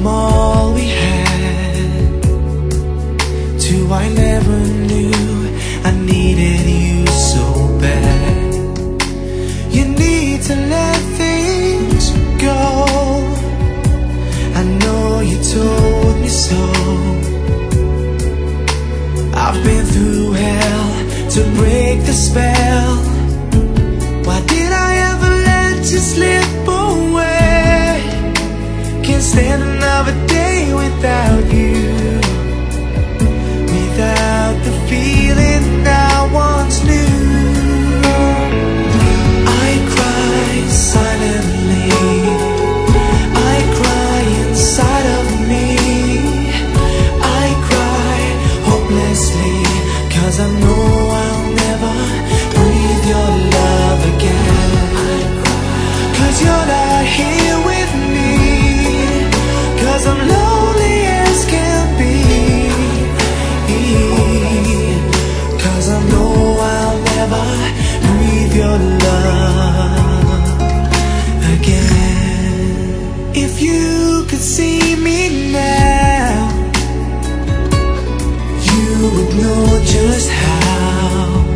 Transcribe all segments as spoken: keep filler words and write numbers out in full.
all we had to I never knew I needed you so bad. You need to let things go. I know you told me so. I've been through hell to break the spell. Why did I ever let you slip away? Can't stand another day without you, without the feeling I once knew. I cry silently, I cry inside of me. I cry hopelessly, 'cause I know I'll never breathe your love again. 'Cause you're not here with me, 'cause I'm lonely as can be. 'Cause I know I'll never breathe your love again. If you could see me now, you would know just how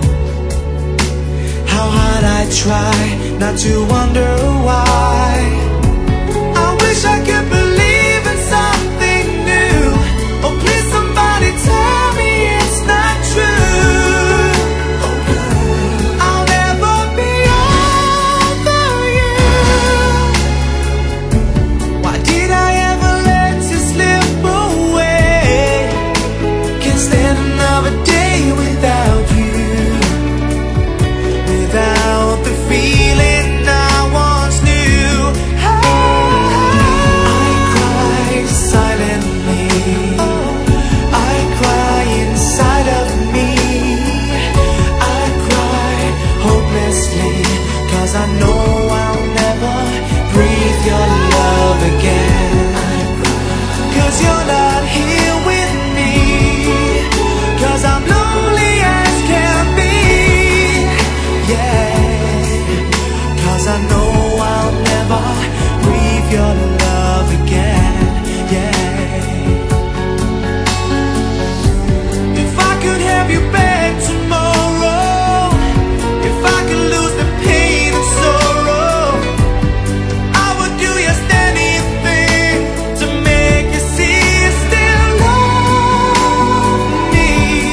How hard I try not to wonder why. I wish I could believe in something new. Oh please somebody tell me it's not true. I'll never be over you. Why did I ever let you slip away? Can't stand another day without you, without the feeling I once knew. I cry silently, I cry inside of me. I cry hopelessly, 'cause I know I'll never breathe your love again. 'Cause you're not here with me, 'cause I'm lonely as can be. Yeah, 'cause I know I'll never breathe your love again. Yeah. If I could have you back tomorrow, if I could lose the pain and sorrow, I would do just anything to make you see you still love me.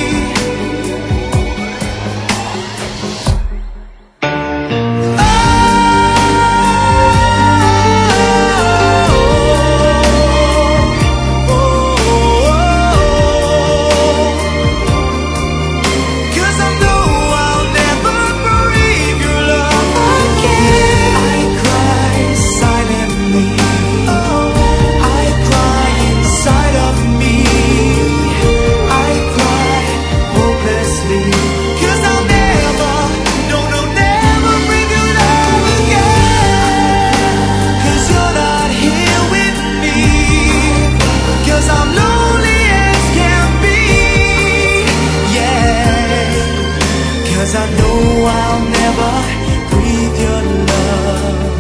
I know I'll never breathe your love,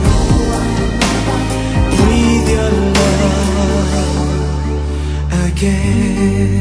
breathe your love again.